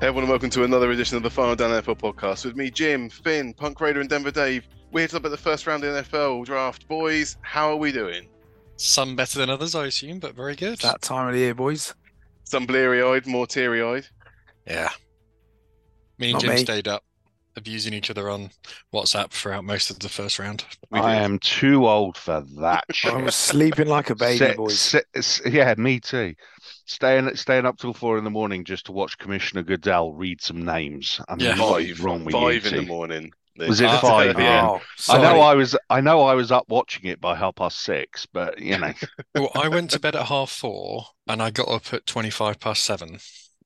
Hey everyone, and welcome to another edition of the Final Down NFL podcast with me, Jim, Finn, Punk Raider, and Denver Dave. We're here to look at the first round of the NFL draft. Boys, how are we doing? Some better than others, I assume, but very good. It's that time of the year, boys. Some bleary-eyed, more teary-eyed. Yeah. Me and Not Jim me. stayed up abusing each other on WhatsApp throughout most of the first round. I am too old for that I shit. was sleeping like a baby, boys. Yeah, me too. Staying up till 4 a.m. just to watch Commissioner Goodell read some names. I mean, Yeah. what is wrong with you Five in the two? morning. Was it Ah, 5? Yeah. Oh, I sorry. know I was up watching it by 6:30, but you know. Well, I went to bed at 4:30 and I got up at 7:25.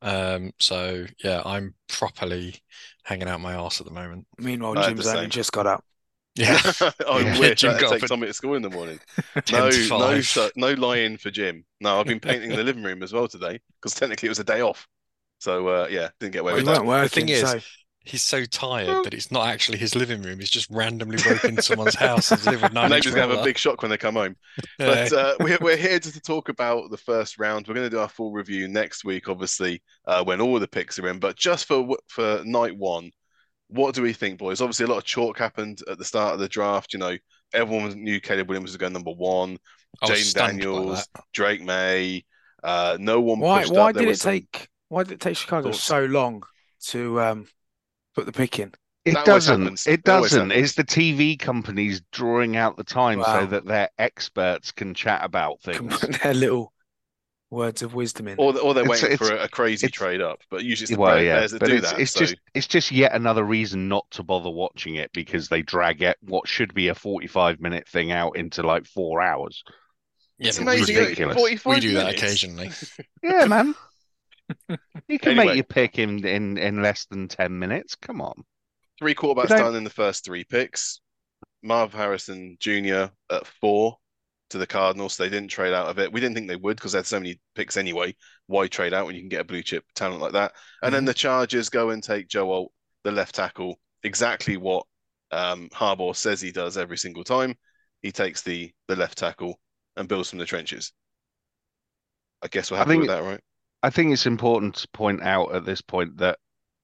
So yeah, I'm properly hanging out my arse at the moment. Meanwhile, I had Jim's the only same. just got up. Yeah. I Yeah. wish Jim I got had up to take at Tommy to school in the morning. 10 to 5. No lie-in for Jim. No, I've been painting the living room as well today because technically it was a day off. So yeah, didn't get away We with weren't that. working, thing is, so He's so tired that it's not actually his living room. He's just randomly broken into someone's house and delivered 9-inch Neighbours gonna have a roller. big shock when they come home. Yeah. But we're here just to talk about the first round. We're going to do our full review next week, obviously, when all the picks are in. But just for night one, what do we think, boys? Obviously, a lot of chalk happened at the start of the draft. You know, everyone knew Caleb Williams was going number one. I was Jaden stunned by Daniels, that. Drake May. No one why pushed why up. There did was it some take why did it take Chicago thoughts. so long to put the pick in? It That always doesn't. happens. It That always doesn't. happens. It's the TV companies drawing out the time so Wow. that their experts can chat about Can things. put their little words of wisdom in. Or they're It's waiting for a crazy it's trade up. But usually it's the Well, yeah, Bears that but do it's that. it's So just yet another reason not to bother watching it because they drag it what should be a 45-minute thing out into like 4 hours. Yeah, it's but we amazing. do, isn't it? 45 we do that minutes. occasionally. Yeah, man. You can Anyway. make your pick in less than 10 minutes. Come on. Three You quarterbacks don't- done in the first three picks. Marv Harrison Jr. at 4 to the Cardinals. They didn't trade out of it. We didn't think they would because they had so many picks anyway. Why trade out when you can get a blue chip talent like that? And then the Chargers go and take Joe Alt, the left tackle, exactly what Harbaugh says he does every single time. He takes the left tackle and builds from the trenches. I guess we're I happy think with that, right? I think it's important to point out at this point that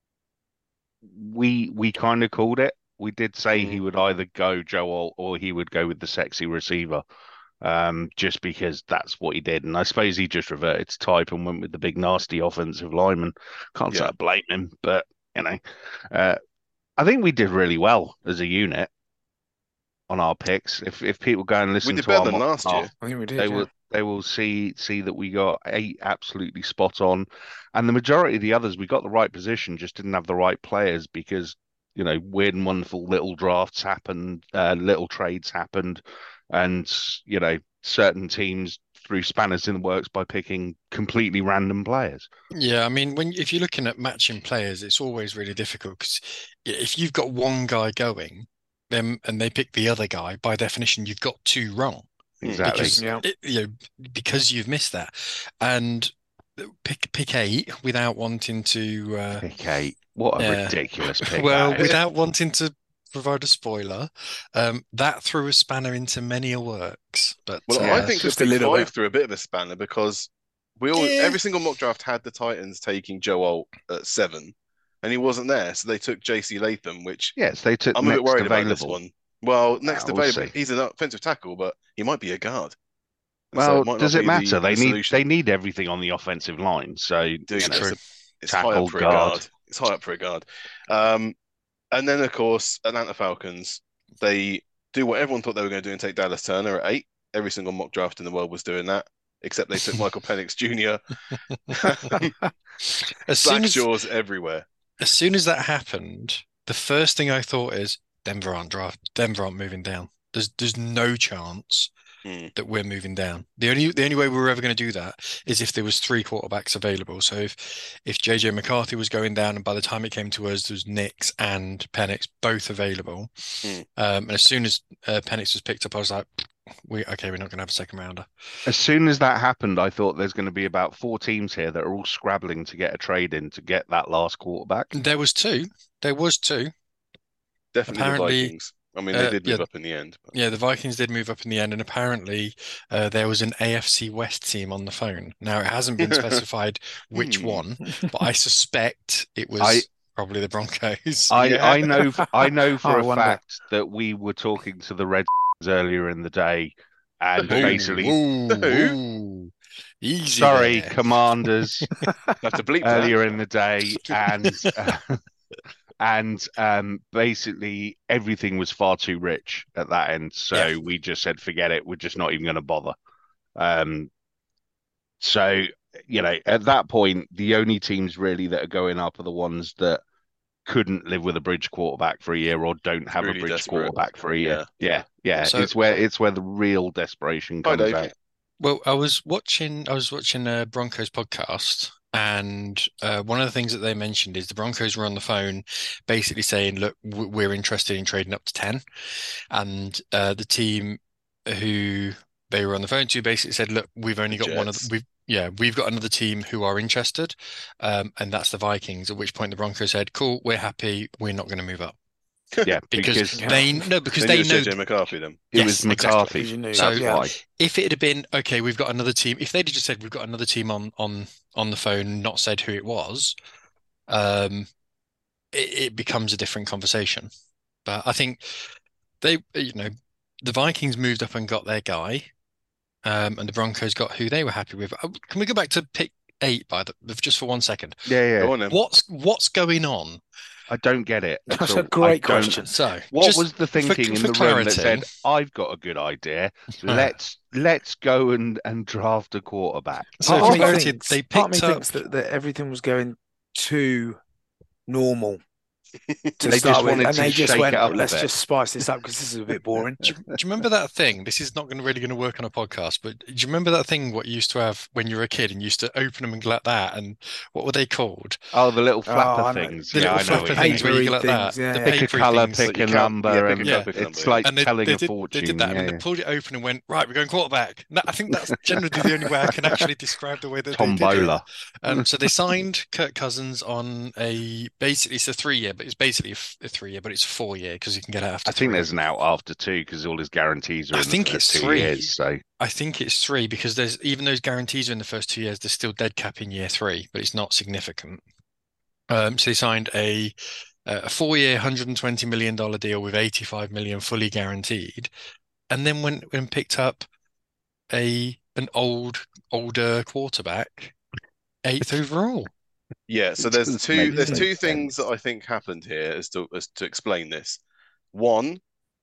we kind of called it. We did say he would either go Joe Alt or he would go with the sexy receiver. Just because that's what he did. And I suppose he just reverted to type and went with the big nasty offensive lineman. Can't say Yeah. I blame him, but uh, I think we did really well as a unit on our picks. If people go and We listen did to better our than mock last year. draft, I think we did. they Yeah. will see that we got 8 absolutely spot on, and the majority of the others we got the right position, just didn't have the right players because weird and wonderful little drafts happened, little trades happened, and certain teams threw spanners in the works by picking completely random players. Yeah, I mean, if you're looking at matching players, it's always really difficult because if you've got one guy going, then and they pick the other guy, by definition, you've got two wrong Exactly. because Yeah. because you've missed that. And pick 8 without wanting to Pick 8. What a Yeah. ridiculous pick well, that is. without wanting to provide a spoiler, that threw a spanner into many a works. But Well, I Yes. think Just the a pick little 5 bit. threw a bit of a spanner because Yeah. every single mock draft had the Titans taking Joe Alt at 7, and he wasn't there, so they took JC Latham, which Yes, they took I'm a bit next worried about this available. one. Well, next We'll available, see. he's an offensive tackle, but he might be a guard. And so Well, it might does not it be matter? the solution. They need everything on the offensive line. So Do you know, True. it's high tackle, up for a guard. guard. It's high up for a guard. And then, of course, Atlanta Falcons, they do what everyone thought they were going to do and take Dallas Turner at 8. Every single mock draft in the world was doing that, except they took Michael Penix Jr. As soon Black as jaws everywhere. as soon as that happened, the first thing I thought is Denver aren't moving down. There's no chance that we're moving down. The only way we were ever going to do that is if there was 3 quarterbacks available. So if JJ McCarthy was going down, and by the time it came to us, there was Nix and Penix both available. And as soon as Penix was picked up, I was like, we're not going to have a second rounder. As soon as that happened, I thought there's going to be about 4 teams here that are all scrabbling to get a trade in to get that last quarterback. There was two. Definitely Apparently- the Vikings. I mean, they did move up in the end. But... Yeah, the Vikings did move up in the end, and apparently there was an AFC West team on the phone. Now, it hasn't been specified which one, but I suspect it was probably the Broncos. I know for I a wonder. fact that we were talking to the Redskins earlier in the day, and basically, Easy sorry, there. Commanders, have to bleep earlier that. in the day, and basically everything was far too rich at that end, so we just said, forget it, we're just not even going to bother. So at that point, the only teams really that are going up are the ones that couldn't live with a bridge quarterback for a year or don't have really a bridge desperate. quarterback for a year. Yeah. So, it's where the real desperation comes out. Well, I was watching a Broncos podcast, and one of the things that they mentioned is the Broncos were on the phone basically saying, look, we're interested in trading up to 10. And the team who they were on the phone to basically said, look, we've only got one of we've got another team who are interested, and that's the Vikings. At which point the Broncos said, cool, we're happy, we're not going to move up. Yeah, because they know JJ McCarthy then. It was McCarthy. Exactly. So why. If it had been okay, we've got another team. If they'd just said we've got another team on the phone, not said who it was, it becomes a different conversation. But I think the Vikings moved up and got their guy, and the Broncos got who they were happy with. Can we go back to pick 8 just for 1 second? Yeah. Go on, then. What's going on? I don't get it. That's a great question. So, what was the thinking in the room that said, "I've got a good idea. Let's go and draft a quarterback"? So, part of me thinks that everything was going too normal to they start just with, wanted and to they just shake went, it up a "Let's bit. just spice this up because this is a bit boring." Do you remember that thing? This is not really going to work on a podcast, but do you remember that thing what you used to have when you were a kid and you used to open them and go like that? And what were they called? Oh, the little flapper things. The little flapper things where you go like that. Yeah, the pick a colour, pick a number, and it's like telling a fortune. They did that, and then they pulled it open and went, right, we're going quarterback. No, I think that's generally the only way I can actually describe the way that Tombola. They did it. So they signed Kirk Cousins on basically it's a 3-year, but it's basically a 3-year, but it's a 4-year because you can get out after 3. I think there's an out after 2 because all his guarantees are in the first 2 years. So I think it's 3 because there's even those guarantees are in the first 2 years, there's still dead cap in year 3, but it's not significant. So they signed a 4-year, $120 million deal with $85 million fully guaranteed, and then went and picked up an older quarterback, 8th overall. Yeah, so there's two things that I think happened here as to explain this. One,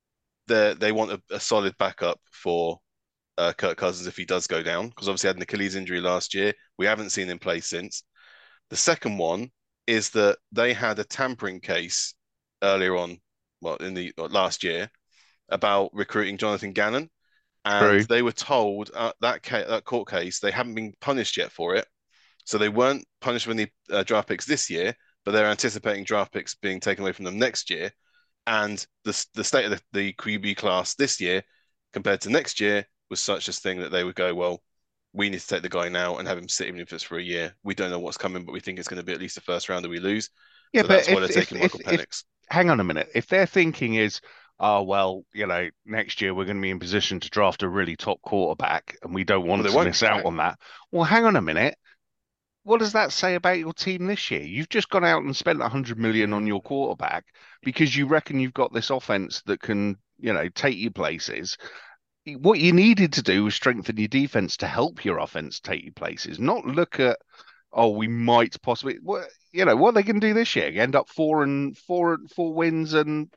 they want a solid backup for Kirk Cousins if he does go down, because obviously he had an Achilles injury last year. We haven't seen him play since. The second one is that they had a tampering case earlier on, in the last year, about recruiting Jonathan Gannon, and they were told that court case they haven't been punished yet for it. So they weren't punished with any draft picks this year, but they're anticipating draft picks being taken away from them next year. And the state of the QB class this year compared to next year was such a thing that they would go, well, we need to take the guy now and have him sit even if it's for a year. We don't know what's coming, but we think it's going to be at least the first round that we lose. Yeah, so but that's why they're taking Michael Penix. Hang on a minute. If their thinking is, oh, well, next year we're going to be in position to draft a really top quarterback and we don't want to miss out on that. Well, hang on a minute. What does that say about your team this year? You've just gone out and spent $100 million on your quarterback because you reckon you've got this offense that can, take you places. What you needed to do was strengthen your defense to help your offense take you places, not look at, we might possibly, what are they going to do this year? End up 4 wins and,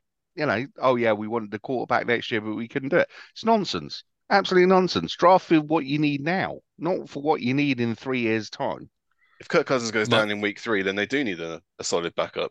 we wanted the quarterback next year, but we couldn't do it. It's nonsense. Absolutely nonsense. Draft for what you need now, not for what you need in 3 years' time. If Kirk Cousins goes down in week 3, then they do need a solid backup.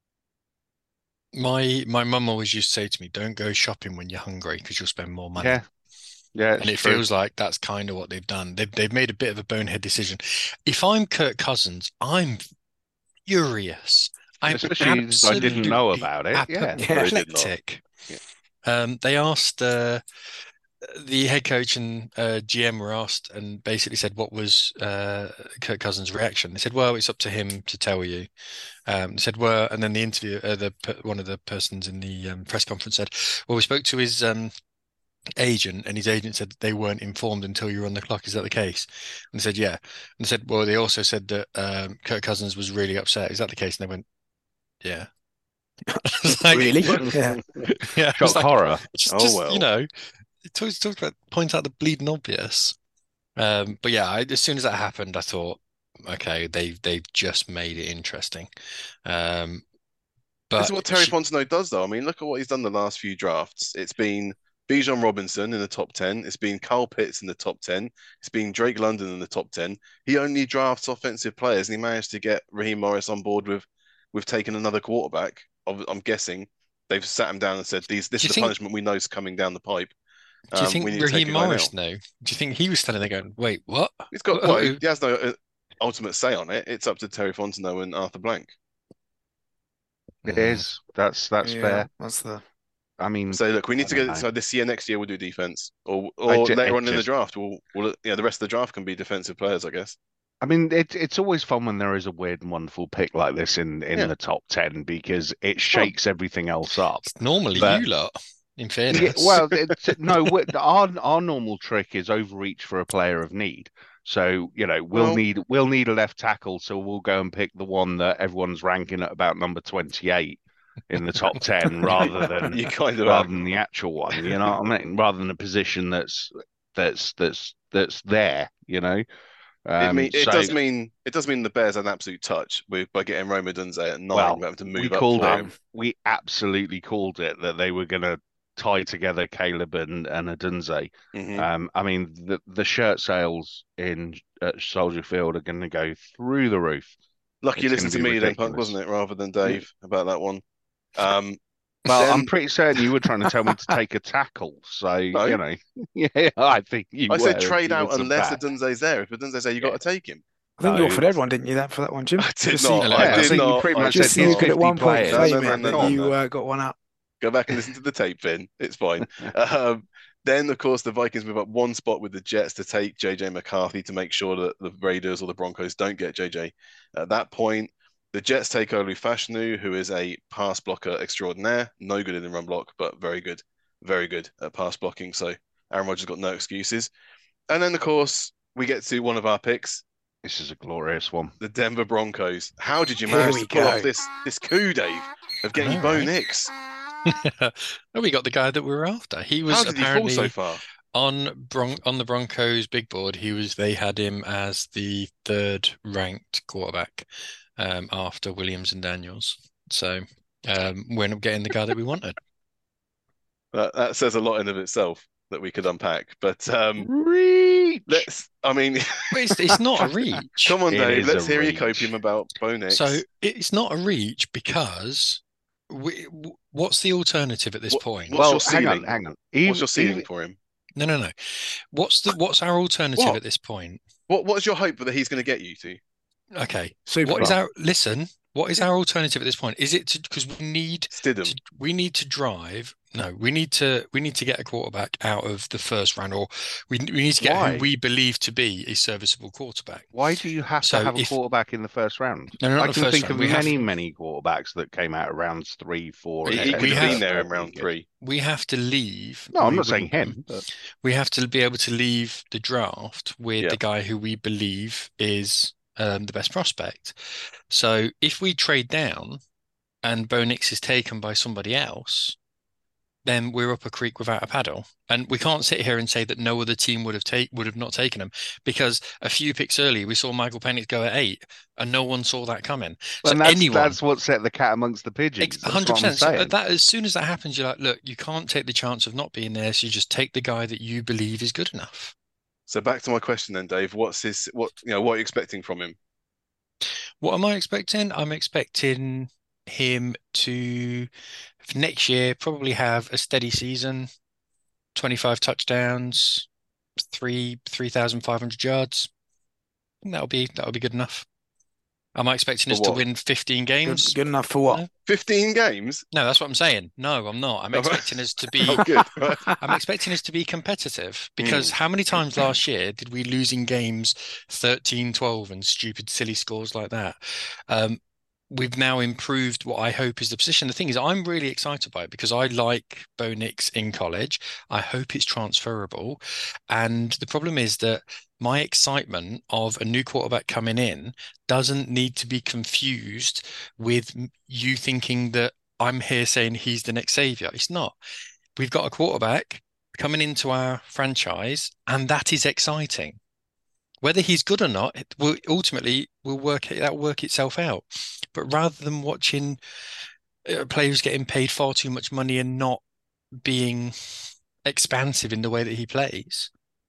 My mum always used to say to me, don't go shopping when you're hungry because you'll spend more money. Yeah, and it feels like that's kind of what they've done. They've made a bit of a bonehead decision. If I'm Kirk Cousins, I'm furious. Especially I didn't know about it. Apoplectic. They asked the head coach and GM were asked and basically said, what was Kirk Cousins' reaction? They said, well, it's up to him to tell you. They said, well, and then the interview, one of the persons in the press conference said, well, we spoke to his agent, and his agent said they weren't informed until you were on the clock. Is that the case? And they said, yeah. And they said, well, they also said that Kirk Cousins was really upset. Is that the case? And they went, yeah. Like, Really? Yeah. yeah. Shock horror. Just well. you know, talk about point out the bleeding obvious. But yeah, as soon as that happened, I thought, okay, they've just made it interesting. This is But what Terry Fontenot does, though. I mean, look at what he's done the last few drafts. It's been Bijan Robinson in the top 10. It's been Kyle Pitts in the top 10. It's been Drake London in the top 10. He only drafts offensive players, and he managed to get Raheem Morris on board with taking another quarterback. I'm guessing they've sat him down and said, "This is the punishment we know is coming down the pipe. Do you think We need to take Raheem a guy Morris now." Do you think he was standing there going, "Wait, what?" He's got well, he has no ultimate say on it. It's up to Terry Fontenot and Arthur Blank. It is. That's Yeah, fair. that's the. I mean, So look, we need to don't get know. so this year, next year we'll do defense, or I later on in the just, draft, we'll the rest of the draft can be defensive players, I guess. I mean, it's always fun when there is a weird and wonderful pick like this in Yeah. the top 10 because it shakes everything else up. It's normally But- you lot, in Yeah, fairness. well, no, our normal trick is overreach for a player of need. So, we'll need a left tackle, so we'll go and pick the one that everyone's ranking at about number 28 in the top 10 rather than You kind of rather than the actual one, you know what I mean? Rather than a position that's there, it so, does mean the Bears had an absolute touch by getting Roma Dunze at 9, well, having to we move up called for it. him. We absolutely called it that they were going to tie together Caleb and Adunze. Mhm. I mean, the shirt sales at Soldier Field are going to go through the roof. Lucky you It's listened to gonna be me then, Punk, ridiculous. wasn't it, rather than Dave about that one. Well, Then- I'm pretty certain you were trying to tell me to take a tackle. So, No. yeah, I think you I were. said trade You out were unless back. Adunze's there. If Adunze's there, you got to take him. I think you No. offered everyone, didn't you, for that one, Jim? I did Just not. so- I Yeah, did think you not. pretty I much did Just said so not. you could at 50 one point players. claim No, it no, that no, you no. got one up. Go back and listen to the tape, Finn. It's fine. Then, of course, the Vikings move up one spot with the Jets to take JJ McCarthy to make sure that the Raiders or the Broncos don't get JJ. At that point, the Jets take Olu Fashanu, who is a pass blocker extraordinaire. No good in the run block, but very good at pass blocking. So Aaron Rodgers got no excuses. And then, of course, we get to one of our picks, This is a glorious one. the Denver Broncos. How did you Here manage we to pull go. off this coup, Dave, of getting I know, Bo right? Nix? Oh, we got the guy that we were after. He was How did he fall apparently so far? on the Broncos big board. They had him as the third ranked quarterback after Williams and Daniels. So we're not getting the guy that we wanted. That says a lot in of itself that we could unpack. But Reach. I mean, But it's not a reach. come on, It Dave, is let's a hear your reach. copium about Bo Nix. So it's not a reach because what's the alternative at this point? What's your hang ceiling? on. What's your ceiling for him? No. What's our alternative What? at this point? What's your hope that he's going to get you to? Okay. Super. What is our alternative at this point? Is it because we need Stidham. to drive? No, we need to get a quarterback out of the first round, or we need to get Why? who we believe to be a serviceable quarterback. Why do you have So to have a if- quarterback in the first round? No, not I the can first think round. of We have- many quarterbacks that came out of rounds 3, 4. He and could have have- been there in round 3. We have to leave. No, I'm we not saying wouldn't- him. But We have to be able to leave the draft with Yeah. the guy who we believe is the best prospect. So if we trade down and Bo Nix is taken by somebody else, then we're up a creek without a paddle. And we can't sit here and say that no other team would have not taken him, because a few picks early we saw Michael Penix go at 8 and no one saw that coming. So and that's what set the cat amongst the pigeons. That's what I'm 100%. So saying. that as soon as that happens, you're like, look, you can't take the chance of not being there, so you just take the guy that you believe is good enough. So back to my question then, Dave. What are you expecting from him? What am I expecting? I'm expecting him to, for next year, probably have a steady season, 25 touchdowns, 3,500 yards. That'll be good enough. Am I expecting For us to what? win 15 games? Good enough for what? No, 15 games? no, that's what I'm saying. No, I'm not. I'm Oh, expecting us to oh, be good. Right. I'm expecting us to be competitive because Mm. how many times last year did we lose in games 13-12 and stupid, silly scores like that? Um, we've now improved what I hope is the position. The thing is, I'm really excited by it because I like Bo Nix in college. I hope it's transferable. And the problem is that my excitement of a new quarterback coming in doesn't need to be confused with you thinking that I'm here saying he's the next savior. It's not. We've got a quarterback coming into our franchise, and that is exciting. Whether he's good or not, it will ultimately will work itself out. But rather than watching players getting paid far too much money and not being expansive in the way that he plays,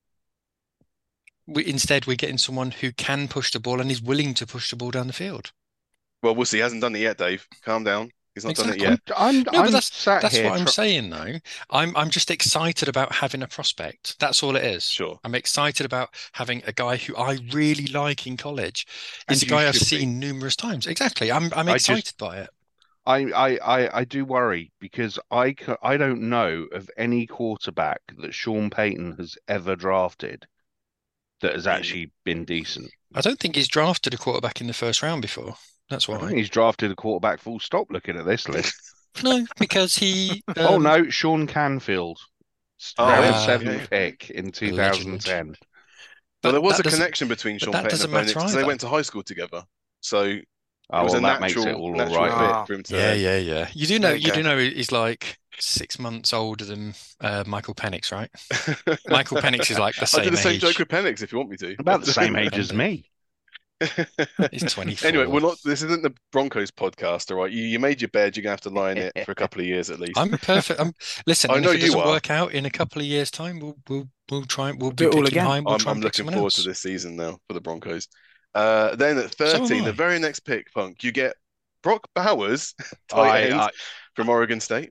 instead we're getting someone who can push the ball and is willing to push the ball down the field. Well, we'll see. He hasn't done it yet, Dave. Calm down. He's not done it Exactly. yet. No, but I'm sat that's here. what I'm saying though. I'm just excited about having a prospect. That's all it is. Sure. I'm excited about having a guy who I really like in college. It's And a you guy I've should be. seen numerous times. Exactly. I'm I just, excited by it. I do worry because I don't know of any quarterback that Sean Payton has ever drafted that has Mm. actually been decent. I don't think he's drafted a quarterback in the first round before. That's I don't why. think he's drafted a quarterback full stop looking at this list. No, because he Oh no, Sean Canfield, Oh, round him. seven Yeah. pick in a legend. 2010. Well, there But was that a doesn't connection between but Sean that Payton and doesn't Bo matter Nix because they either. went to high school together. So it Oh was a well, that makes it all natural right then. fit Ah, for him to Yeah, then. yeah, yeah. there you You go. do know he's like 6 months older than Michael Penix, right? Michael Penix is like the I'll do same the same joke age. with Penix if you want me to. About the same age Can as do. me. He's Anyway, 24. we're not. This isn't the Broncos podcast, all right? You made your bed. You're gonna have to lie in it for a couple of years at least. I'm perfect. Listen, I and know if it you doesn't are. work out in a couple of years' time, we'll Do be it all picking again. high and we'll try I'm and pick looking someone forward to else. this season now for the Broncos. Then at So am 13, the I. very next pick, Punk, you get Brock Bowers, tight I, end I, from Oregon State.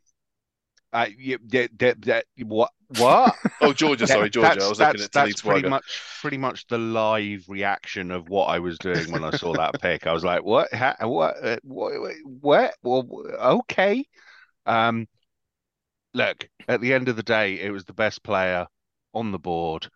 what? Oh, Georgia, That, sorry, Georgia. I was looking at that's Talib Swagger. pretty much the live reaction of what I was doing when I saw that pick. I was like, what? What? Well, okay. Um, look, at the end of the day, it was the best player on the board.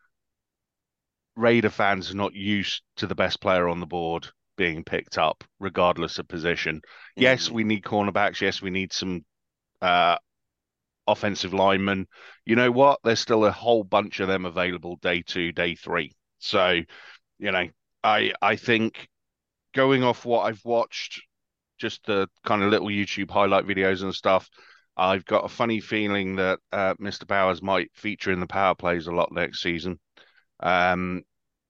Raider fans are not used to the best player on the board being picked up, regardless of position. Yes, Mm. we need cornerbacks. Yes, we need some uh, offensive linemen. You know what? There's still a whole bunch of them available day 2, day 3. So, you know, I think going off what I've watched, just the kind of little YouTube highlight videos and stuff, I've got a funny feeling that Mr. Bowers might feature in the power plays a lot next season. Um,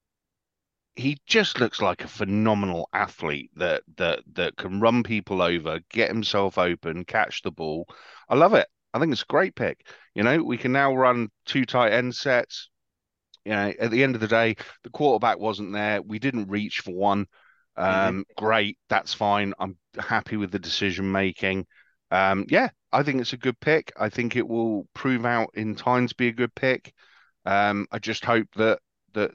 he just looks like a phenomenal athlete that can run people over, get himself open, catch the ball. I love it. I think it's a great pick. You know, we can now run 2 tight end sets. You know, at the end of the day, the quarterback wasn't there. We didn't reach for one. hmm Great, that's fine. I'm happy with the decision making. Yeah, I think it's a good pick. I think it will prove out in time to be a good pick. I just hope that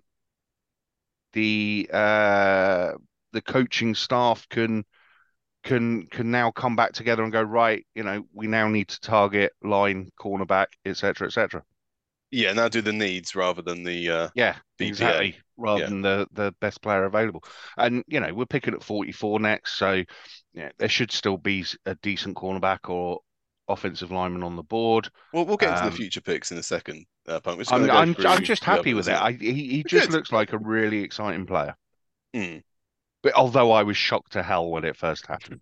the uh, the coaching staff can now come back together and go, right, you know, we now need to target line, cornerback, etc., etc. Yeah, now do the needs rather than the Yeah, BPA. exactly. Rather Yeah. than the best player available. And you know, we're picking at 44 next, so yeah, there should still be a decent cornerback or offensive lineman on the board. Well, we'll get into the Um, future picks in a second, Punk. We're just going I'm to go I'm through I'm just the happy with others. it. Yeah. He just Good. looks like a really exciting player. Mm. But although I was shocked to hell when it first happened.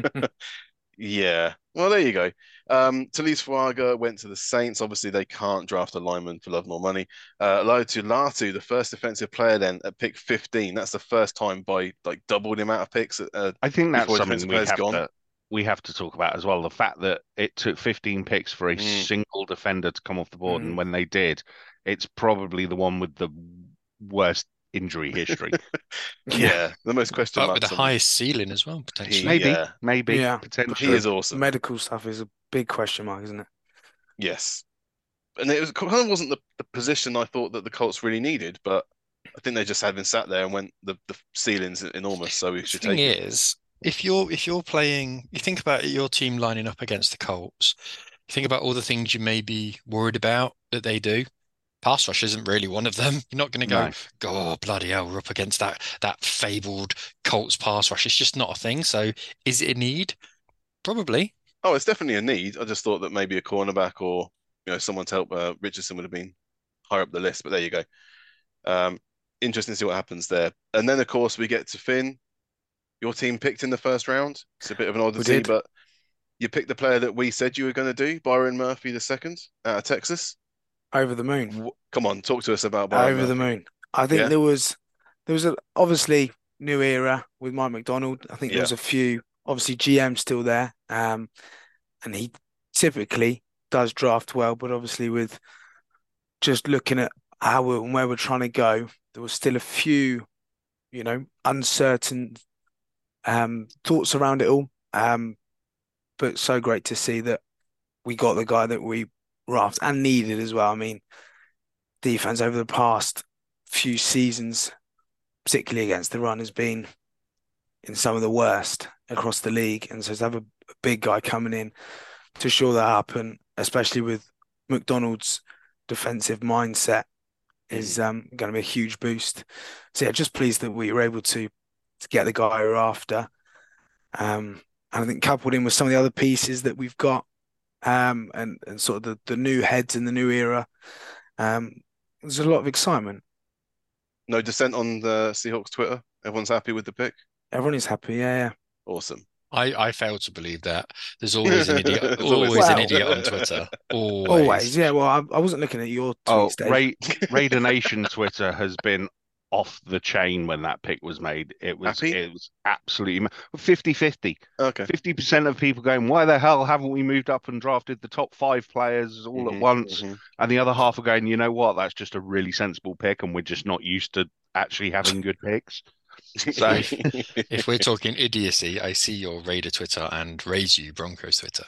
Yeah. Well, there you go. Talise Fuaga went to the Saints. Obviously, they can't draft a lineman for love nor money. Laiatu Latu, the first defensive player then at pick 15. That's the first time by like double the amount of picks I think that's before a something defensive player's gone. we have to talk about as well. The fact that it took 15 picks for a Mm. single defender to come off the board, and Mm. when they did, it's probably the one with the worst injury history. Yeah, the most question But with the marks on highest ceiling as well, potentially. he. Maybe, Yeah, He potentially. is awesome. medical stuff is a big question mark, isn't it? Yes, and it was kind of wasn't the position I thought that the Colts really needed, but I think they just had been sat there and went the ceiling's enormous, so we The should thing take it. is, if you're playing, you think about your team lining up against the Colts, you think about all the things you may be worried about that they do. Pass rush isn't really one of them. You're not going to No. oh, bloody hell, we're up against that fabled Colts pass rush. It's just not a thing. So is it a need? Probably. Oh, it's definitely a need. I just thought that maybe a cornerback or someone to help Richardson would have been higher up the list. But there you go. Um, Interesting to see what happens there. And then of course we get to Finn. Your team picked in the first round. It's a bit of an We oddity, did. but you picked the player that we said you were going to do, Byron Murphy the second out of Texas. Over the moon. Come on, talk to us about Byron Over the Murphy. moon. I think Yeah, there was a obviously new era with Mike McDonald. I think there yeah. was a few obviously GM still there. And he typically does draft well, but obviously with just looking at how and where we're trying to go, there was still a few, uncertain thoughts around it all. But so great to see that we got the guy that we raft and needed as well. I mean, defense over the past few seasons, particularly against the run, has been in some of the worst across the league. And so to have a big guy coming in to shore that up, and especially with McDonald's defensive mindset, is going to be a huge boost. So yeah, just pleased that we were able to get the guy we're after. And I think coupled in with some of the other pieces that we've got, and sort of the new heads in the new era, there's a lot of excitement. No dissent on the Seahawks Twitter. Everyone's happy with the pick. Everyone is happy. Yeah, Awesome. I fail to believe that. There's always an idiot, There's always always an Well, idiot on Twitter. always. Yeah. Well, I wasn't looking at your Oh, tweets, Dave. Raider Nation Twitter has been off the chain when that pick was made. Happy? It was absolutely 50-50. Okay. 50% of people going, why the hell haven't we moved up and drafted the top 5 players all at once? And the other half are going, you know what? That's just a really sensible pick, and we're just not used to actually having good picks. So If we're talking idiocy, I see your Raider Twitter and raise you Broncos Twitter.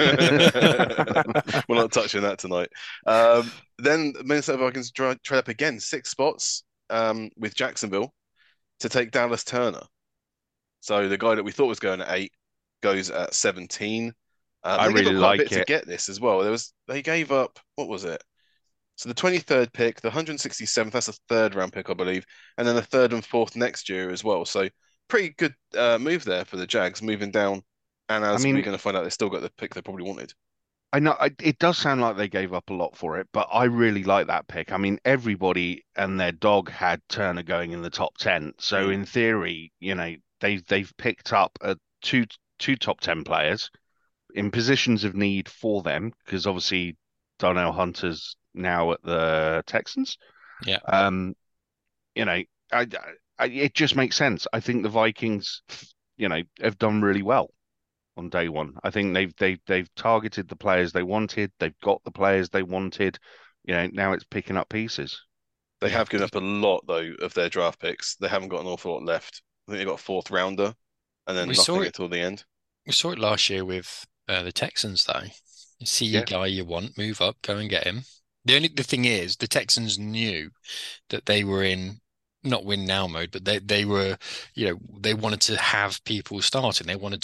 We're not touching that tonight. Then Minnesota Vikings trade up again 6 spots with Jacksonville to take Dallas Turner. So the guy that we thought was going at 8 goes at 17. I They gave really up quite a like bit to it. get this as well. They gave up, what was it? So the 23rd pick, the 167th, that's a third round pick, I believe, and then the third and fourth next year as well. So pretty good move there for the Jags, moving down. And I as we're mean, going to find out, they still got the pick they probably wanted. I know it does sound like they gave up a lot for it, but I really like that pick. I mean, everybody and their dog had Turner going in the top 10. So in theory, they've picked up two top 10 players in positions of need for them, because obviously Darnell Hunter's now at the Texans. Yeah. You know, it just makes sense. I think the Vikings, have done really well on day one. I think they've targeted the players they wanted. They've got the players they wanted. Now it's picking up pieces. They have given up a lot, though, of their draft picks. They haven't got an awful lot left. I think they got a 4th rounder and then We saw nothing it. until the end. We saw it last year with the Texans, though. You see your guy you want, move up, go and get him. The thing is, the Texans knew that they were in not win now mode, but they were, they wanted to have people starting.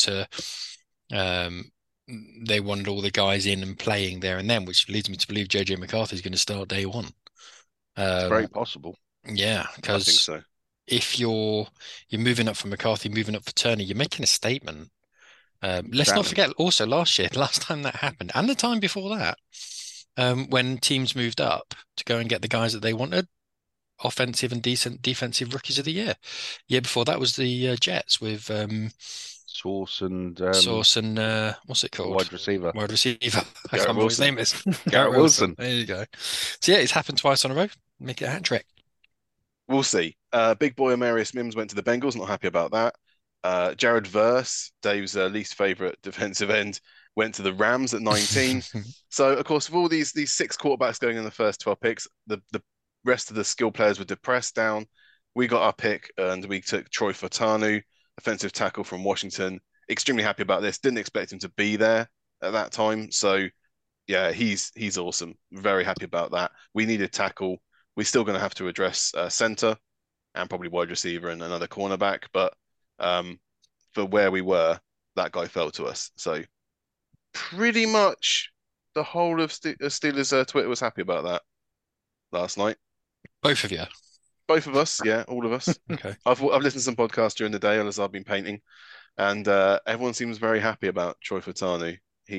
They wanted all the guys in and playing there and then, which leads me to believe JJ McCarthy is going to start day one. It's very possible. Yeah, I think because so. if you're moving up for McCarthy, moving up for Turner, you're making a statement. Let's not forget also last time that happened, and the time before that, when teams moved up to go and get the guys that they wanted, offensive and decent defensive rookies of the year. Year before that was the Jets with Sauce and what's it called? wide receiver. Wide receiver. I Garrett can't remember what his Wilson. name is. Garrett Wilson. There you go. So yeah, it's happened twice on a row. Make it a hat trick. We'll see. Big boy Amarius Mims went to the Bengals. Not happy about that. Jared Verse, Dave's least favorite defensive end, went to the Rams at 19. So, of course, with all these 6 quarterbacks going in the first 12 picks, the rest of the skill players were depressed down. We got our pick, and we took Troy Fautanu, offensive tackle from Washington. Extremely happy about this. Didn't expect him to be there at that time. So, yeah, he's awesome. Very happy about that. We needed tackle. We're still going to have to address center and probably wide receiver and another cornerback. But for where we were, that guy fell to us. So pretty much the whole of Steelers Twitter was happy about that last night. Both of you. Both of us, yeah, all of us. Okay. I've listened to some podcasts during the day as I've been painting, and everyone seems very happy about Troy Fautanu.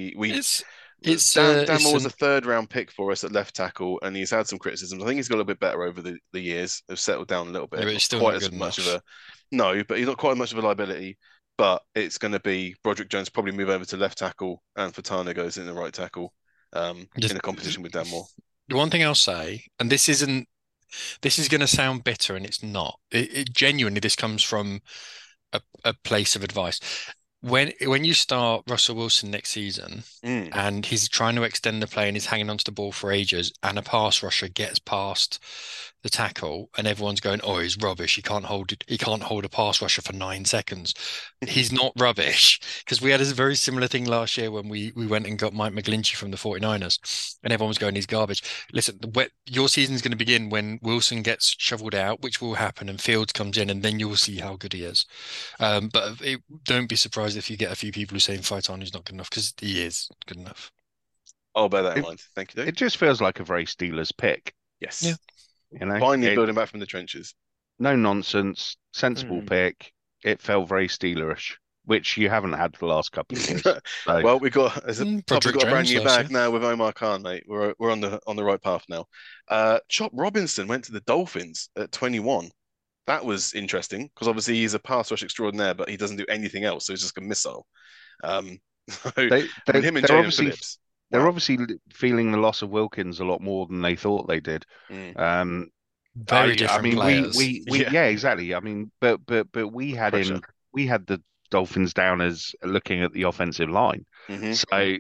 Dan Moore was a third-round pick for us at left tackle, and he's had some criticisms. I think he's got a little bit better over the years. Have settled down a little bit. Yeah, but he's still quite not as good much enough. of a no, but he's not quite as much of a liability. But it's going to be Broderick Jones probably move over to left tackle, and Fautanu goes in the right tackle in a competition with Dan Moore. The one thing I'll say, and this is going to sound bitter, and it's not. It genuinely, this comes from a place of advice. When you start Russell Wilson next season and he's trying to extend the play and he's hanging onto the ball for ages, and a pass rusher gets past the tackle and everyone's going, "Oh, he's rubbish. He can't hold a pass rusher for 9 seconds." He's not rubbish, because we had a very similar thing last year when we went and got Mike McGlinchey from the 49ers and everyone was going, "He's garbage." Listen, your season's going to begin when Wilson gets shoveled out, which will happen, and Fields comes in, and then you'll see how good he is. But don't be surprised if you get a few people who say Fautanu is not good enough, because he is good enough. I'll bear that in mind. Thank you, Dave. It just feels like a very Steelers pick. Yes. Yeah. Finally building back from the trenches. No nonsense, sensible pick. It felt very Steelerish, which you haven't had for the last couple of years. So. Well, we've got a brand new bag now with Omar Khan, mate. We're on the right path now. Chop Robinson went to the Dolphins at 21. That was interesting because obviously he's a pass rush extraordinaire, but he doesn't do anything else, so he's just a missile. Him and Jalen Phillips. They're obviously feeling the loss of Wilkins a lot more than they thought they did. Very different players. Yeah, exactly. I mean, but we had the Dolphins down as looking at the offensive line. So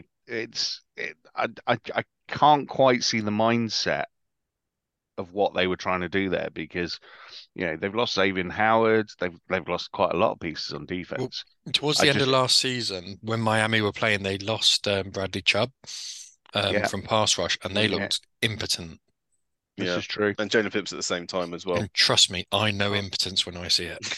I can't quite see the mindset of what they were trying to do there, because they've lost Xavier Howard, they've lost quite a lot of pieces on defense. Well, towards the end of last season, when Miami were playing, they lost Bradley Chubb from pass rush, and they looked impotent. This is true. And Jalen Phillips at the same time as well. And trust me, I know impotence when I see it.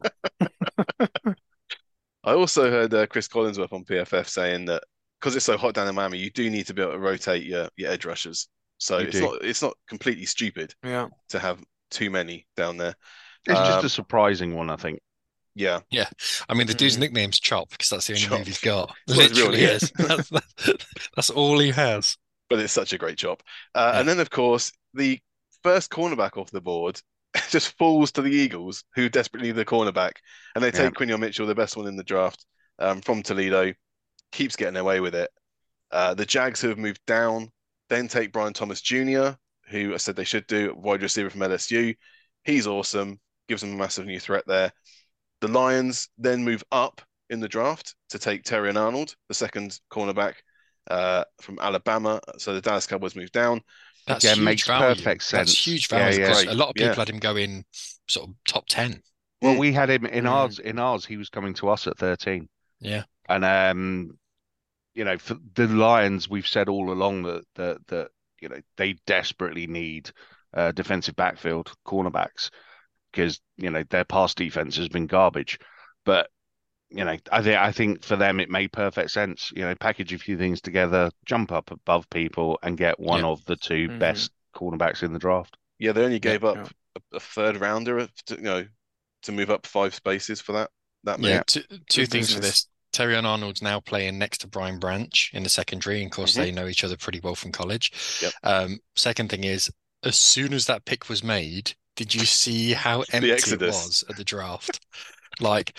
I also heard Chris Collinsworth on PFF saying that because it's so hot down in Miami, you do need to be able to rotate your edge rushers. So it's not completely stupid to have too many down there. It's just a surprising one, I think. Yeah. I mean, the dude's nickname's Chop because that's the only move he's got. Literally is. That's all he has. But it's such a great job. And then, of course, the first cornerback off the board just falls to the Eagles, who desperately need the cornerback. And they take Quinion Mitchell, the best one in the draft, from Toledo. Keeps getting away with it. The Jags, who have moved down, then take Brian Thomas Jr., who I said they should do, wide receiver from LSU. He's awesome. Gives them a massive new threat there. The Lions then move up in the draft to take Terrion Arnold, the second cornerback from Alabama. So the Dallas Cowboys move down. That makes perfect sense. That's huge value. A lot of people had him go in sort of top 10. Well, we had him in ours. In ours, he was coming to us at 13. Yeah. And for the Lions, we've said all along that they desperately need defensive backfield cornerbacks, because their pass defense has been garbage. But I think for them it made perfect sense. Package a few things together, jump up above people, and get one of the two best cornerbacks in the draft. Yeah, they only gave up a third rounder to move up 5 spaces for that move. Yeah, two things for this. Terrion Arnold's now playing next to Brian Branch in the secondary. And of course, they know each other pretty well from college. Yep. Second thing is, as soon as that pick was made, did you see how empty it was at the draft? Like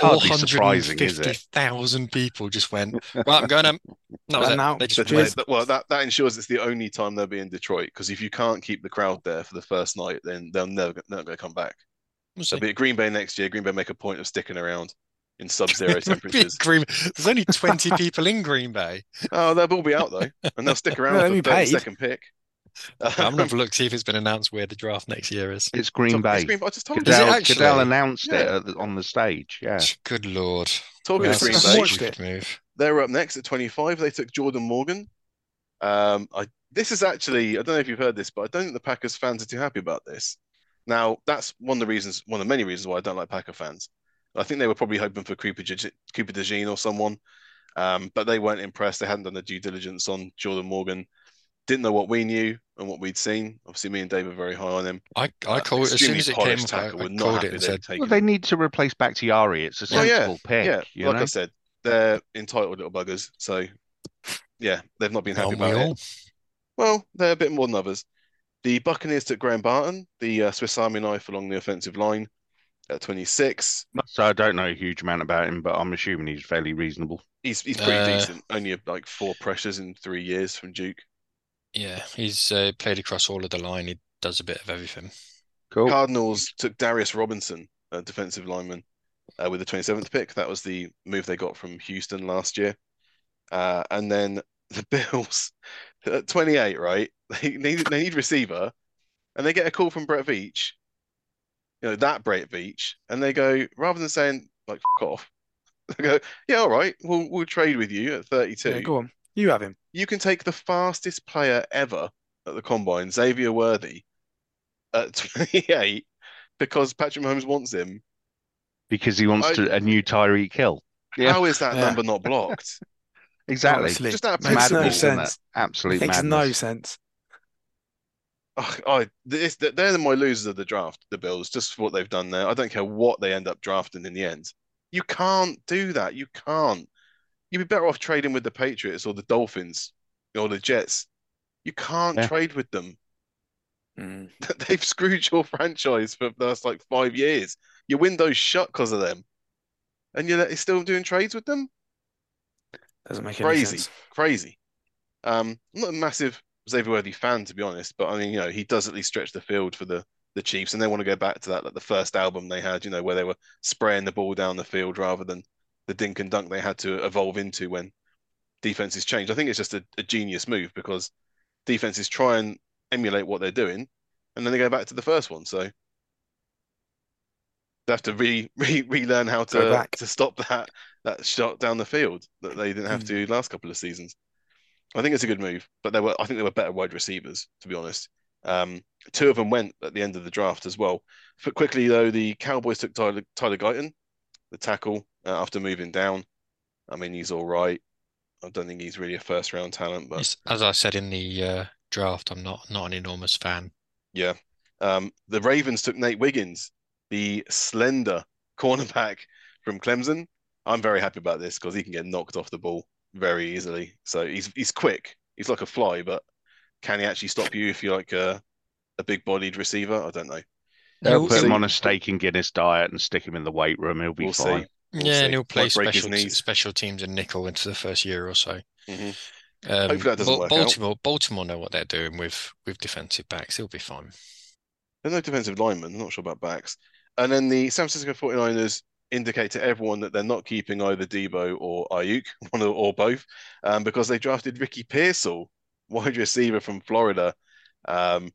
450,000 people just went, right, I'm going to. That ensures it's the only time they'll be in Detroit, because if you can't keep the crowd there for the first night, then they're never going to come back. They'll be at Green Bay next year. Green Bay make a point of sticking around in sub-zero temperatures. There's only 20 people in Green Bay. Oh, they'll all be out though, and they'll stick around for the 32nd pick. I'm gonna have a look, see if it's been announced where the draft next year is. It's Green Bay. I just told you. Goodell announced it on the stage. Yeah. Good lord. Talking of Green Bay, they're up next at 25. They took Jordan Morgan. I This is actually, I don't know if you've heard this, but I don't think the Packers fans are too happy about this. Now, that's one of the reasons, one of the many reasons why I don't like Packer fans. I think they were probably hoping for Cooper DeJean or someone, but they weren't impressed. They hadn't done the due diligence on Jordan Morgan. Didn't know what we knew and what we'd seen. Obviously, me and Dave are very high on him. I called as soon Extremely as it came polished up. tackle. I We're not called it happy and they've said, Well, taken they him. need to replace Bakhtiari. It's a Oh yeah, sensible pick, yeah. you Like I know? said, they're entitled little buggers. So yeah, they've not been happy "Aren't we about it. all?" Well, they're a bit more than others. The Buccaneers took Graham Barton, the Swiss Army knife along the offensive line at 26. So I don't know a huge amount about him, but I'm assuming he's fairly reasonable. He's pretty Uh, decent. Only like 4 pressures in 3 years from Duke. yeah, he's played across all of the line. He does a bit of everything. Cool. Cardinals took Darius Robinson, a defensive lineman, with the 27th pick. That was the move they got from Houston last year. And then the Bills at 28, right? They need receiver, and they get a call from Brett Veach, that Brett Veach, and they go, rather than saying like "F off," they go, "Yeah, all right, we'll trade with you at Yeah, 32. go on. You have him. You can take the fastest player ever at the combine, Xavier Worthy, at 28 because Patrick Mahomes wants him." Because he wants I, to a new Tyreek Hill. Yeah, how is that Yeah, number not blocked? exactly. honestly, Just out of makes no principle. Madness, isn't it? sense. Absolute Makes no madness. sense. They're my losers of the draft, the Bills, just for what they've done there. I don't care what they end up drafting in the end. You can't do that. You can't. You'd be better off trading with the Patriots or the Dolphins or the Jets. You can't Yeah. trade with them. Mm, They've screwed your franchise for the last like 5 years. Your window's shut because of them, and you're still doing trades with them. doesn't make any Crazy, sense. crazy. I'm not a massive Xavier Worthy fan, to be honest, but I mean, he does at least stretch the field for the Chiefs, and they want to go back to that, like the first album they had, where they were spraying the ball down the field rather than the dink and dunk they had to evolve into when defenses change. I think it's just a genius move because defenses try and emulate what they're doing, and then they go back to the first one. So they have to relearn how Go to back. to stop that shot down the field that they didn't have Mm. to last couple of seasons. I think it's a good move, but I think they were better wide receivers, to be honest. Um, Two of them went at the end of the draft as well. But quickly though, the Cowboys took Tyler Guyton, the tackle, after moving down. I mean, he's all right. I don't think he's really a first round talent, but As I said in the draft, I'm not an enormous fan. yeah. The Ravens took Nate Wiggins, the slender cornerback from Clemson. I'm very happy about this because he can get knocked off the ball very easily. So he's quick. He's like a fly, but can he actually stop you if you're like a big-bodied receiver? I don't know. They'll He'll, put him he'll, See, on a steak and Guinness diet and stick him in the weight room. He'll be we'll fine. see. We'll yeah, and see. he'll play Might break his knees. special teams and nickel into the first year or so. Hopefully that doesn't work out. Baltimore know what they're doing with defensive backs. He'll be fine. There's no defensive lineman. I'm not sure about backs. And then the San Francisco 49ers indicate to everyone that they're not keeping either Debo or Ayuk, or both, because they drafted Ricky Pearsall, wide receiver from Florida, um,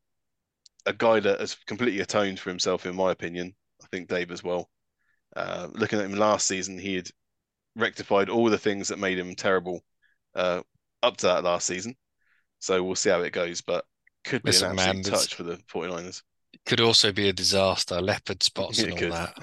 a guy that has completely atoned for himself, in my opinion. I think Dave as well. Looking at him last season, he had rectified all the things that made him terrible uh, up to that last season. So we'll see how it goes, but could be an Listen, man, absolute touch for the 49ers. could also be a disaster, leopard spots and It all could. that.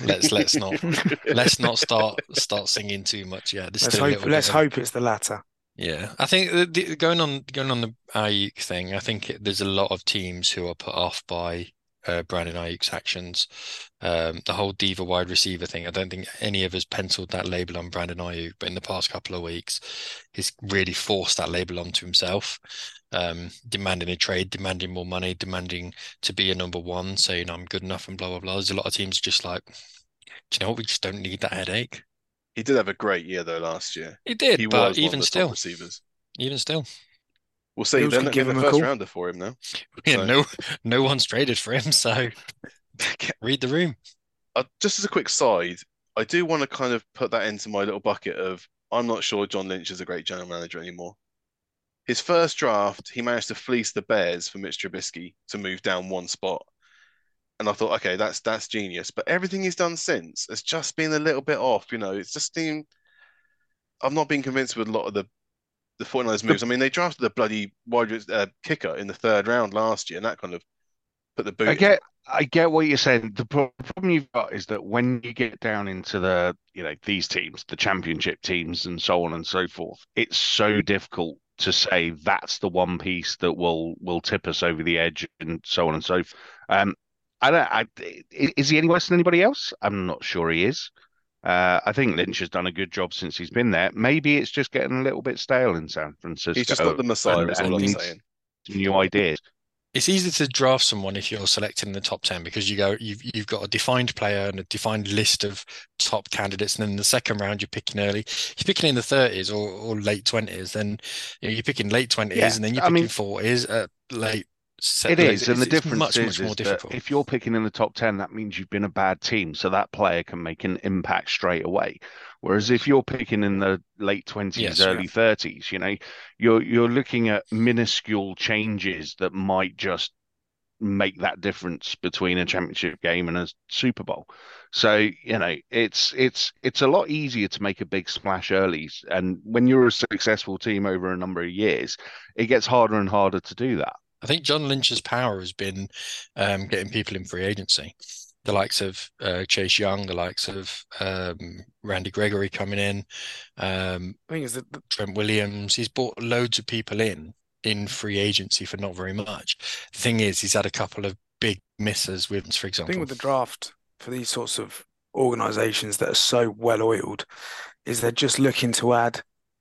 Let's not start singing too much yet. There's still a little Let's bit hope it's the latter. yeah. I think going on the Ayuk thing, I think there's a lot of teams who are put off by Brandon Ayuk's actions. The whole diva wide receiver thing. I don't think any of us penciled that label on Brandon Ayuk, but in the past couple of weeks, he's really forced that label onto himself. Demanding a trade, demanding more money, demanding to be a number one, saying I'm good enough and blah blah blah. There's a lot of teams just like, do you know what? We just don't need that headache. He did have a great year though last year. He did, He but was one of the top receivers. even still, We'll see. Bills They're could not give getting him a a first call. rounder for him now. yeah, So no one's traded for him. So read the room. just as a quick side, I do want to kind of put that into my little bucket of I'm not sure John Lynch is a great general manager anymore. His first draft, he managed to fleece the Bears for Mitch Trubisky to move down one spot. And I thought, okay, that's genius. But everything he's done since has just been a little bit off. It's just been I've not been convinced with a lot of the the 49ers moves. I mean, they drafted a bloody kicker in the third round last year, and that kind of put the boot in. I get what you're saying. The problem you've got is that when you get down into these teams, the championship teams, and so on and so forth, it's so difficult to say that's the one piece that will tip us over the edge, and so on and so forth. I don't. Is he any worse than anybody else? I'm not sure he is. I think Lynch has done a good job since he's been there. Maybe it's just getting a little bit stale in San Francisco. He's just not the Messiah, is all I'm saying. New ideas. It's easy to draft someone if you're selecting in the top 10 because you've got a defined player and a defined list of top candidates, and then in the second round you're picking early. You're picking in the 30s or late 20s, then you're picking late 20s, and then you're picking 40s, late. It is, and the difference much more difficult. if you're picking in the top 10, that means you've been a bad team, so that player can make an impact straight away. Whereas if you're picking in the late 20s, early 30s, you're looking at minuscule changes that might just make that difference between a championship game and a Super Bowl. So, it's a lot easier to make a big splash early. And when you're a successful team over a number of years, it gets harder and harder to do that. I think John Lynch's power has been getting people in free agency. The likes of Chase Young, the likes of Randy Gregory coming in. I think it's Trent Williams. He's brought loads of people in free agency for not very much. The thing is, he's had a couple of big misses with, for example. The thing with the draft for these sorts of organizations that are so well oiled is they're just looking to add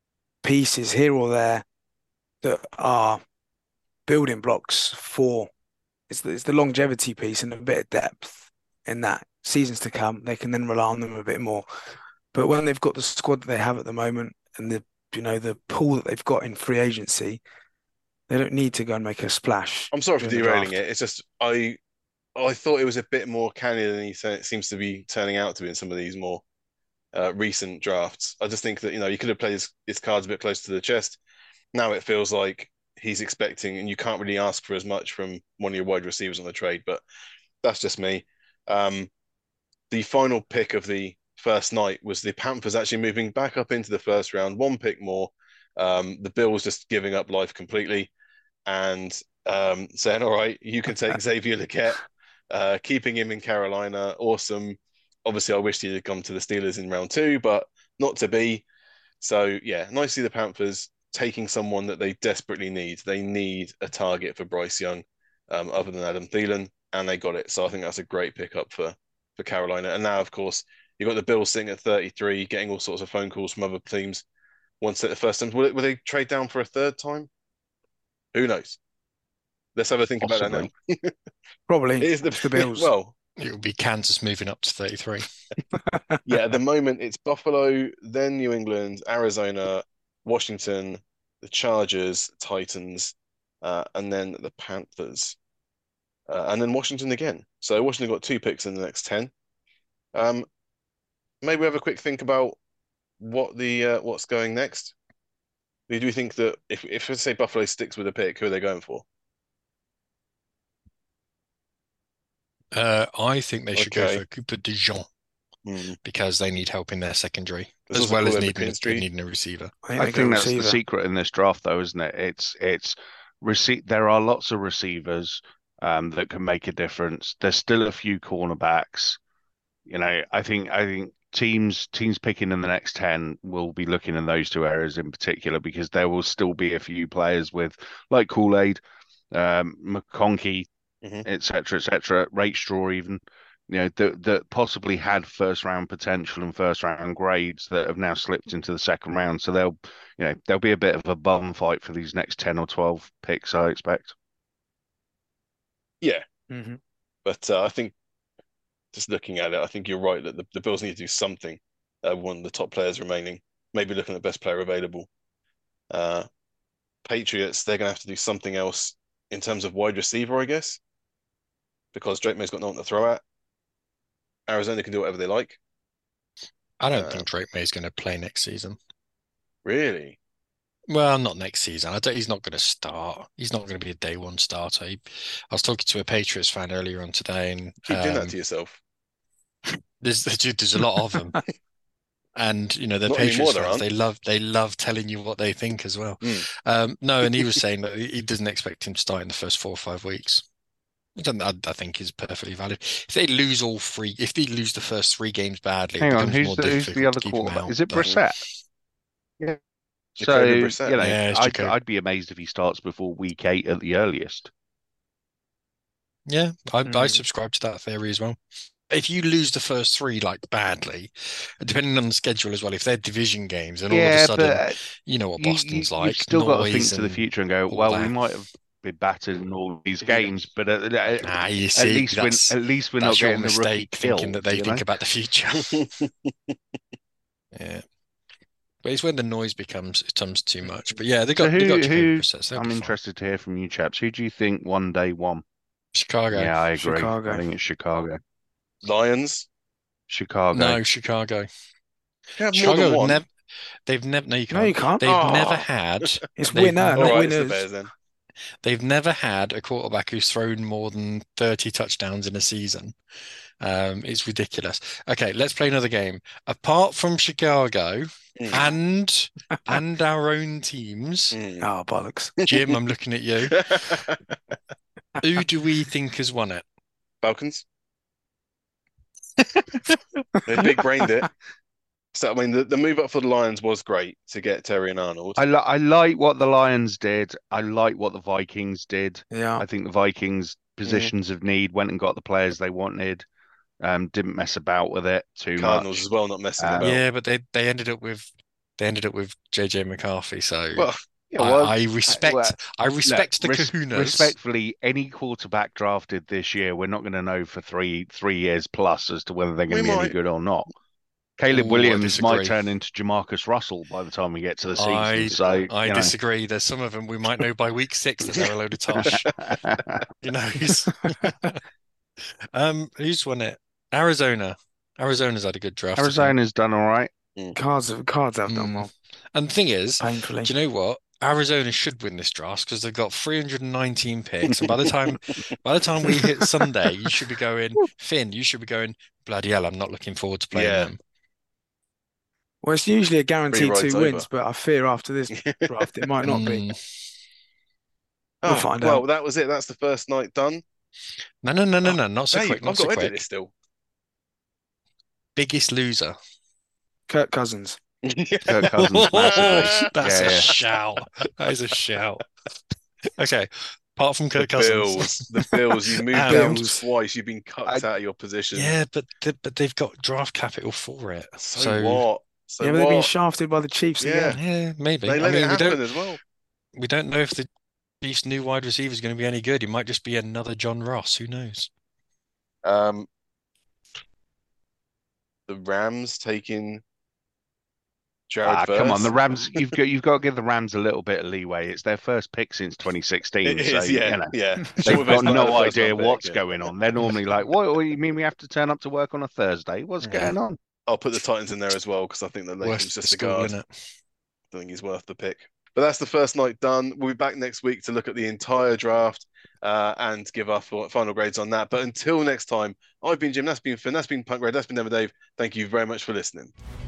pieces here or there that are building blocks for it's the longevity piece and a bit of depth in that seasons to come. They can then rely on them a bit more. But when they've got the squad that they have at the moment and the pool that they've got in free agency, they don't need to go and make a splash. I'm sorry for derailing it. It's just I thought it was a bit more canny than it seems to be turning out to be in some of these more recent drafts. I just think that you could have played his cards a bit closer to the chest. Now it feels like he's expecting, and you can't really ask for as much from one of your wide receivers on the trade, but that's just me. The final pick of the first night was the Panthers actually moving back up into the first round, one pick more. The Bills just giving up life completely and saying, all right, you can take Xavier Legette, keeping him in Carolina. Awesome. Obviously, I wished he'd have come to the Steelers in round 2, but not to be. So, yeah, nice to see the Panthers taking someone that they desperately need. They need a target for Bryce Young, other than Adam Thielen, and they got it. So I think that's a great pickup for Carolina. And now, of course, you've got the Bills sitting at 33, getting all sorts of phone calls from other teams. Once at the first time, will they trade down for a third time? Who knows? Let's have a think about that now. Probably. It's the Bills. Well, it will be Kansas moving up to 33. Yeah, at the moment it's Buffalo, then New England, Arizona, Washington, the Chargers, Titans, and then the Panthers, and then Washington again. So Washington got 2 picks in the next 10. Maybe we have a quick think about what's going next. Do we think that if let's say Buffalo sticks with a pick, who are they going for? I think they should go for Cooper DeJean because they need help in their secondary, as well as needing a receiver. I think that's the secret in this draft, though, isn't it? It's there are lots of receivers that can make a difference. There's still a few cornerbacks. I think teams picking in the next 10 will be looking in those 2 areas in particular because there will still be a few players with like Kool-Aid, McConkey, etc., Rakestraw even, that possibly had first round potential and first round grades that have now slipped into the second round. So there'll be a bit of a bum fight for these next 10 or 12 picks, I expect. Yeah. But I think just looking at it, I think you're right that the Bills need to do something. One of the top players remaining, maybe looking at the best player available. Patriots, they're going to have to do something else in terms of wide receiver, I guess, because Drake May's got no one to throw at. Arizona can do whatever they like. I don't think Drake May's going to play next season. Really? Well, not next season. He's not going to start. He's not going to be a day one starter. I was talking to a Patriots fan earlier on today, and keep doing that to yourself. There's a lot of them. And the Not Patriots anymore, there fans, aren't. they love telling you what they think as well. No, and he was saying that he doesn't expect him to start in the first 4 or 5 weeks. I think is perfectly valid. If they lose the first 3 games badly, it Hang on, becomes who's more who's the difficult to other keep him quarterback? out. Is it But Brissett? Yeah. So, Jacoby Brissett. Yeah, it's I'd Jacoby. be amazed if he starts before week 8 at the earliest. Yeah, I subscribe to that theory as well. If you lose the first 3 badly, depending on the schedule as well, if they're division games, and all of a Yeah, sudden, but you know what you, Boston's you've like, still got to think noise to the and future and go, all well, we that. might have been battered in all these If you- games, but at You see, least we're not that's your getting the rookie mistake, thinking killed, that they think about the future. Yeah. But it's when the noise becomes too much. But yeah, they So got Jacoby who Brissett, so they'll I'm be fine. interested to hear from you chaps. Who do you think one day won? Chicago. Yeah, I agree. Chicago. I think it's Chicago. Lions. Chicago. No, Chicago. You have more than Chicago one. they've never no, you No, you can't. can't. They've never Oh. had It's they've winner, All not right, it's the winners. Bears then. they've never had a quarterback who's thrown more than 30 touchdowns in a season. It's ridiculous. Okay, let's play another game. Apart from Chicago and our own teams, Oh, bollocks. Jim, I'm looking at you. Who do we think has won it? Falcons. They big brained it. So I mean, the move up for the Lions was great to get Terry and Arnold. I like what the Lions did. I like what the Vikings did. Yeah. I think the Vikings positions of need went and got the players they wanted. Didn't mess about with it too Cardinals much. as well, not messing about. Yeah, but they ended up with JJ McCarthy. So Well, Yeah, well, I respect the look, kahunas. Respectfully, any quarterback drafted this year, we're not going to know for three years plus as to whether they're going to be any good or not. Caleb Ooh, I Williams might disagree. turn into Jamarcus Russell by the time we get to the season. So I disagree. There's some of them we might know by week 6 that they're a load of tosh. Who knows? Who's won it? Arizona. Arizona's had a good draft. Arizona's done all right. Cards have done well. And the thing is, Painfully. do you know what? Arizona should win this draft because they've got 319 picks, and by the time we hit Sunday, you should be going, Finn. You should be going, bloody hell! I'm not looking forward to playing them. Well, it's usually a guaranteed rides 2 wins, over. but I fear after this draft it might not be. We'll find well, out. that was it. That's the first night done. No, not so Dave, quick. Not I've so got to edit quick. this still. Biggest loser. Kirk Cousins. Kirk Cousins massively. That's a shout. That is a shout. Okay. Apart from Kirk Cousins. The Bills, you moved down Bills. twice. You've been cut out of your position. Yeah, but they've got draft capital for it. So what? But they've been shafted by the Chiefs again. Yeah, maybe. They let it happen as well. We don't know if the Chiefs' new wide receiver is going to be any good. He might just be another John Ross. Who knows? The Rams taking Jared Verse. Come on, the Rams. You've got to give the Rams a little bit of leeway. It's their first pick since 2016. It is, yeah. They've got no idea what's going on. They're normally like, "What? You mean we have to turn up to work on a Thursday? What's going on?" I'll put the Titans in there as well because I think that Lakeham's just a guard. I think he's worth the pick. But that's the first night done. We'll be back next week to look at the entire draft and give our final grades on that. But until next time, I've been Jim. That's been Finn. That's been Punk Red. That's been Never Dave. Thank you very much for listening.